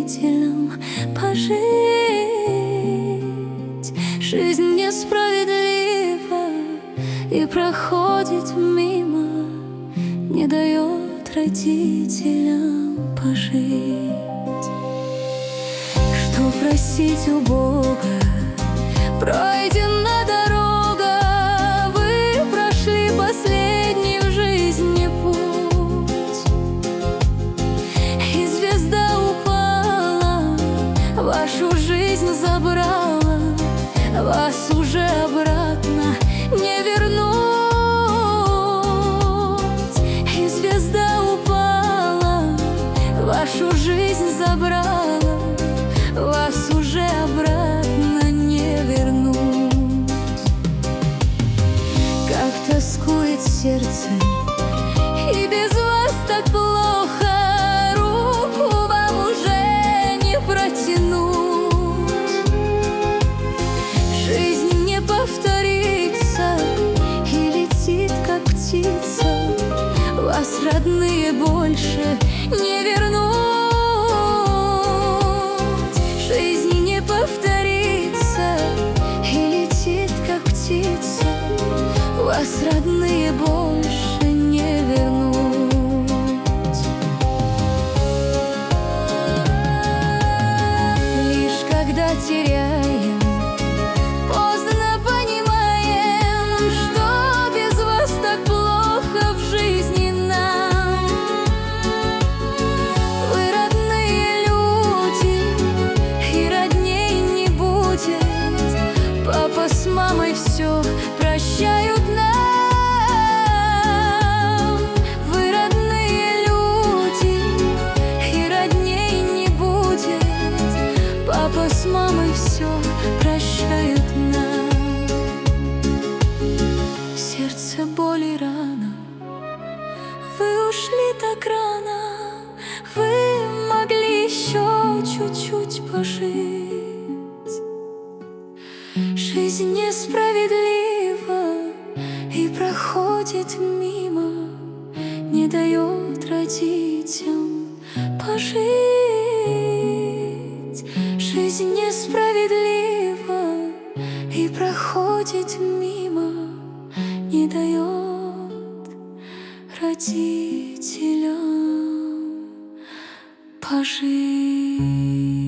родителям пожить. Жизнь несправедлива и проходит мимо, не дает родителям пожить. Что просить у Бога? Пройдена дорога, вы прошли последний в жизни путь, и звезда упала, вашу жизнь забрала, вас уже обратно не вернуть. И звезда упала, вашу жизнь забрала, вас уже обратно не вернуть. Как тоскует сердце, и без вас так плохо, руку вам уже не протянуть. Жизнь не повторится и летит, как птица, вас, родные, больше не вернуть. Жизнь не повторится и летит, как птица, вас, родные, больше не вернуть. Лишь когда теряем, поздно понимаем, что без вас так плохо в жизни нам. Вы родные люди, и родней не будет. Папа с мамой все прощают нам. Вы родные люди, и родней не будет. Папа с мамой все прощают нам. Сердце боли рано, вы ушли так рано, вы могли еще чуть-чуть пожить. Жизнь несправедлива и проходит мимо, не дает родителям пожить. Жизнь несправедлива и проходит мимо, не дает родителям пожить.